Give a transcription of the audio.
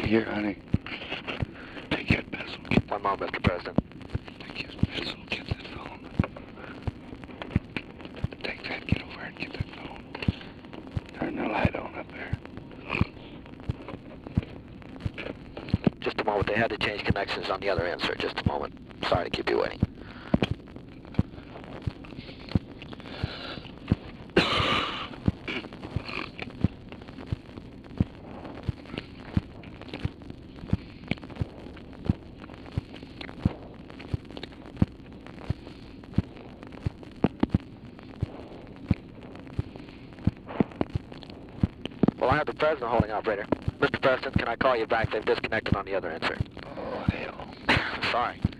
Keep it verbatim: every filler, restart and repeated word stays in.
Here, honey. Take that pencil. Get One moment, Mister President. Take that pencil. Get that phone. Take that. Get over and get that phone. Turn the light on up there. Just a moment. They had to change connections on the other end, sir. Just a moment. Sorry to keep you waiting. Well, I have the President holding, operator. Mister President, can I call you back? They've disconnected on the other end, sir. Oh, hell. Sorry.